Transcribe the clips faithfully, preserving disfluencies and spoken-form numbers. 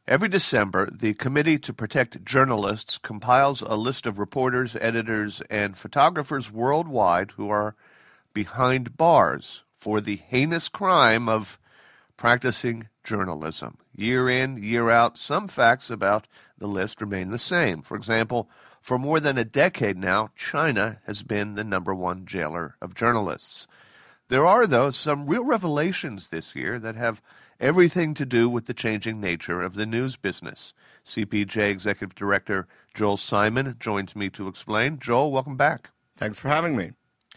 Every December, the Committee to Protect Journalists compiles a list of reporters, editors, and photographers worldwide who are behind bars for the heinous crime of practicing journalism. Year in, year out, some facts about the list remain the same. For example, for more than a decade now, China has been the number one jailer of journalists. There are, though, some real revelations this year that have everything to do with the changing nature of the news business. C P J Executive Director Joel Simon joins me to explain. Joel, welcome back. Thanks for having me.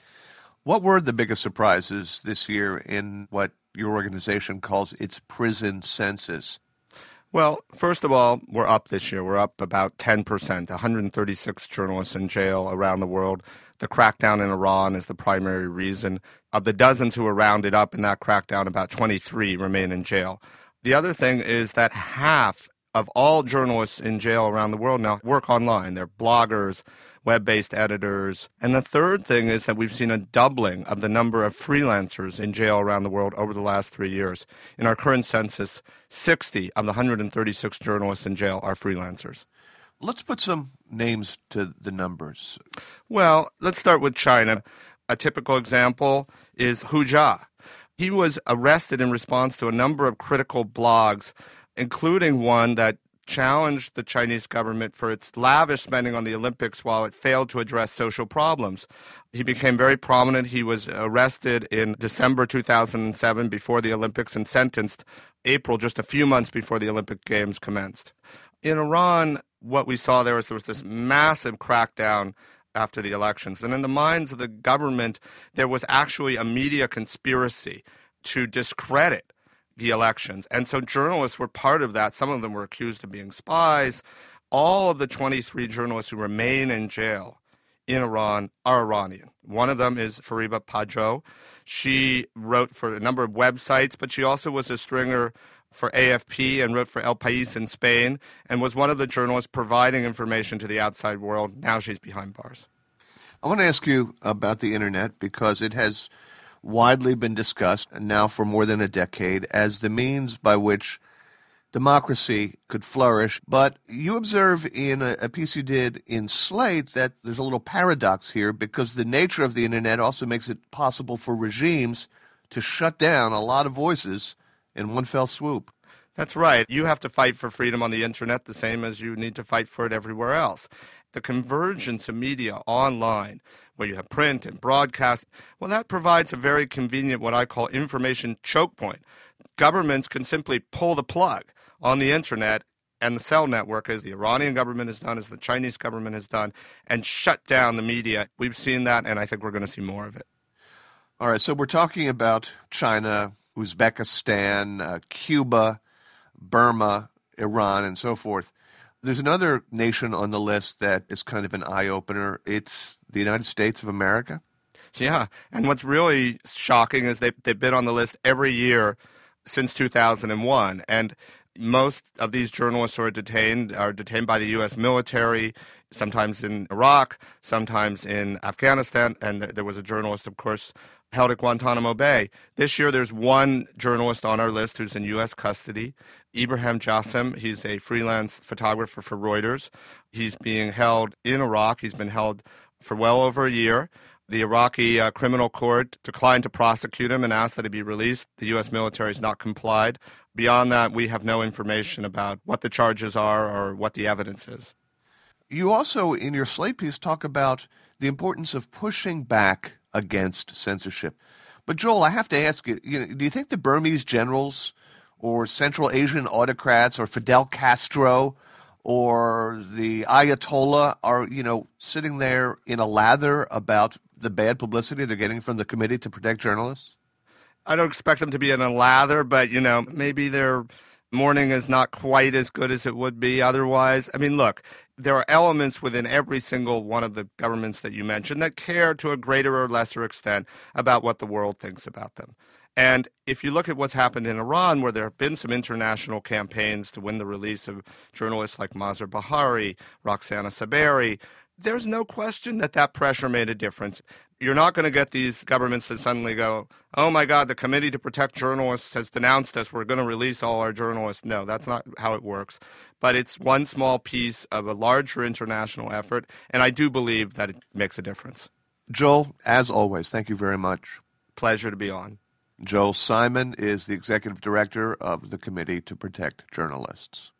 What were the biggest surprises this year in what your organization calls its prison census? Well, first of all, we're up this year. We're up about ten percent, one hundred thirty-six journalists in jail around the world. The crackdown in Iran is the primary reason. Of the dozens who were rounded up in that crackdown, about twenty-three remain in jail. The other thing is that half of all journalists in jail around the world now work online. They're bloggers, web-based editors. And the third thing is that we've seen a doubling of the number of freelancers in jail around the world over the last three years. In our current census, sixty of the one hundred thirty-six journalists in jail are freelancers. Let's put some names to the numbers. Well, let's start with China. A typical example is Hu Jia. He was arrested in response to a number of critical blogs, including one that challenged the Chinese government for its lavish spending on the Olympics while it failed to address social problems. He became very prominent. He was arrested in December two thousand seven before the Olympics and sentenced April, just a few months before the Olympic Games commenced. In Iran, what we saw there was there was this massive crackdown after the elections. And in the minds of the government, there was actually a media conspiracy to discredit the elections. And so journalists were part of that. Some of them were accused of being spies. All of the twenty-three journalists who remain in jail in Iran are Iranian. One of them is Fariba Padjo. She wrote for a number of websites, but she also was a stringer for A F P and wrote for El País in Spain and was one of the journalists providing information to the outside world. Now she's behind bars. I want to ask you about the Internet because it has widely been discussed now for more than a decade as the means by which democracy could flourish. But you observe in a, a piece you did in Slate that there's a little paradox here because the nature of the Internet also makes it possible for regimes to shut down a lot of voices in one fell swoop. That's right. You have to fight for freedom on the Internet the same as you need to fight for it everywhere else. The convergence of media online, where you have print and broadcast, well, that provides a very convenient, what I call information choke point. Governments can simply pull the plug on the Internet and the cell network, as the Iranian government has done, as the Chinese government has done, and shut down the media. We've seen that, and I think we're going to see more of it. All right, so we're talking about China, Uzbekistan, uh, Cuba, Burma, Iran, and so forth. There's another nation on the list that is kind of an eye-opener. It's the United States of America. Yeah, and what's really shocking is they, they've been on the list every year since two thousand one, and most of these journalists who are detained are detained by the U S military, sometimes in Iraq, sometimes in Afghanistan, and there was a journalist, of course, held at Guantanamo Bay. This year, there's one journalist on our list who's in U S custody, Ibrahim Jassim. He's a freelance photographer for Reuters. He's being held in Iraq. He's been held for well over a year. The Iraqi uh, criminal court declined to prosecute him and asked that he be released. The U S military has not complied. Beyond that, we have no information about what the charges are or what the evidence is. You also, in your Slate piece, talk about the importance of pushing back against censorship. But Joel, I have to ask you, you know, do you think the Burmese generals or Central Asian autocrats or Fidel Castro or the Ayatollah are, you know, sitting there in a lather about the bad publicity they're getting from the Committee to Protect Journalists? I don't expect them to be in a lather, but, you know, maybe their morning is not quite as good as it would be otherwise. I mean, look, there are elements within every single one of the governments that you mentioned that care to a greater or lesser extent about what the world thinks about them. And if you look at what's happened in Iran, where there have been some international campaigns to win the release of journalists like Mazar Bahari, Roxana Saberi, there's no question that that pressure made a difference. You're not going to get these governments to suddenly go, oh my God, the Committee to Protect Journalists has denounced us. We're going to release all our journalists. No, that's not how it works. But it's one small piece of a larger international effort, and I do believe that it makes a difference. Joel, as always, thank you very much. Pleasure to be on. Joel Simon is the Executive Director of the Committee to Protect Journalists.